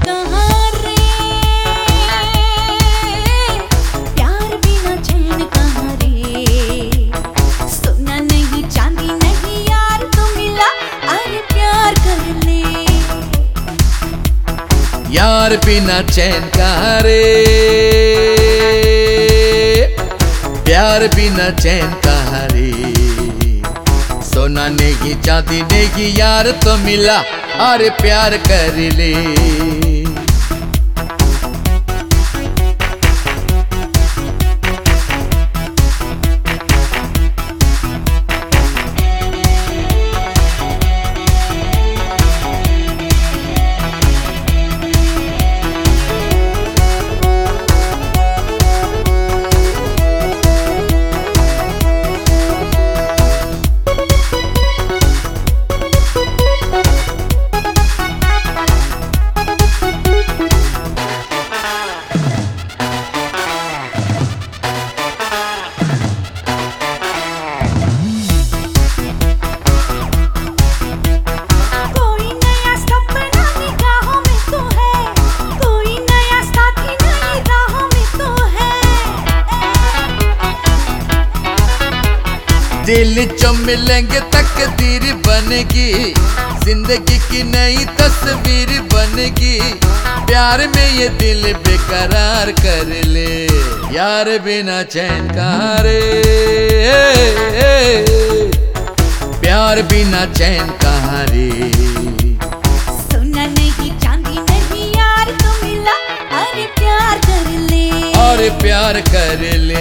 कहाँ रे, प्यार बिना चैन कहाँ रे। सोना नहीं चांदी नहीं यार तो मिला, अरे प्यार कर ले। यार बिना चैन कहाँ रे, प्यार बिना चैन कहाँ रे। सोना नहीं चांदी नहीं यार तो मिला, अरे प्यार कर ले। दिल जो मिलेंगे तकदीर बनेगी, जिंदगी की नई तस्वीर बनेगी। प्यार में ये दिल बेकरार कर ले, यार बिना चैन कहाँ रे, प्यार बिना चैन कहाँ रे। सोना नहीं चांदी नहीं यार तो मिला, अरे प्यार कर ले, अरे प्यार कर ले।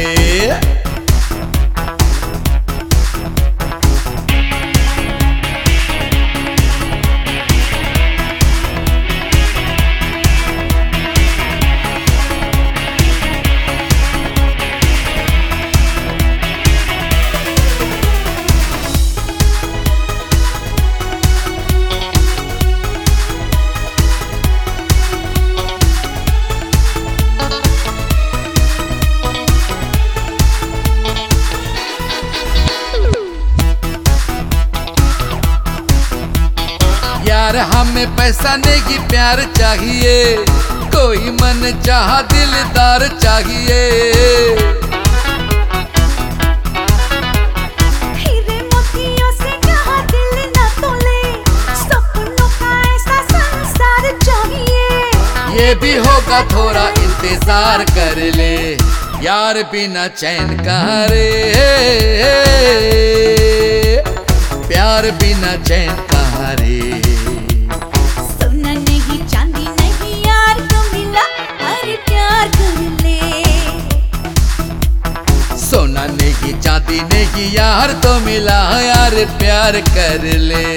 यार हमें पैसा नहीं प्यार चाहिए, कोई मन चाह दिलदार चाहिए। हीरे मोतियों से कहा दिल न तोले, सपनों का ऐसा संसार चाहिए। ये भी होगा थोड़ा इंतजार कर ले, यार बिना चैन कहाँ रे, प्यार बिना चैन कहाँ रे। सोना नहीं चांदी नहीं यार तो मिला, अरे प्यार कर ले। सोना नहीं चांदी नहीं यार तो मिला, यार प्यार कर ले।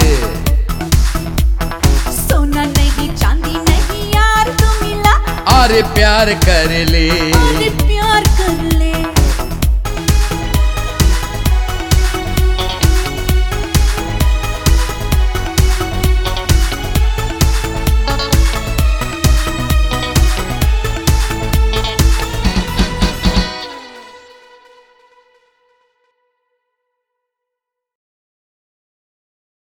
सोना नहीं चांदी नहीं यार तो मिला, अरे प्यार कर ले। अरे